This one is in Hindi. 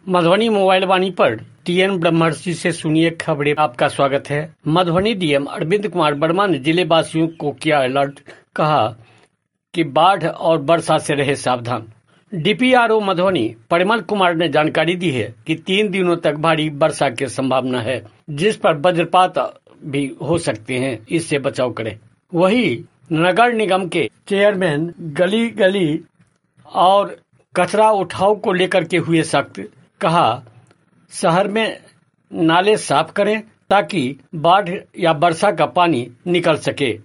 मधुबनी मोबाइल वाणी पर टीएन ब्रह्मर्षि से सुनिए खबरें। आपका स्वागत है। मधुबनी डीएम अरविंद कुमार वर्मा ने जिले वासियों को किया अलर्ट, कहा कि बाढ़ और वर्षा से रहे सावधान। डीपीआरओ मधुबनी परिमल कुमार ने जानकारी दी है कि 3 दिनों तक भारी वर्षा की संभावना है, जिस पर वज्रपात भी हो सकते हैं, इससे बचाव करें। वहीं नगर निगम के चेयरमैन गली गली और कचरा उठाव को लेकर के हुए सख्त, कहा शहर में नाले साफ करें ताकि बाढ़ या वर्षा का पानी निकल सके।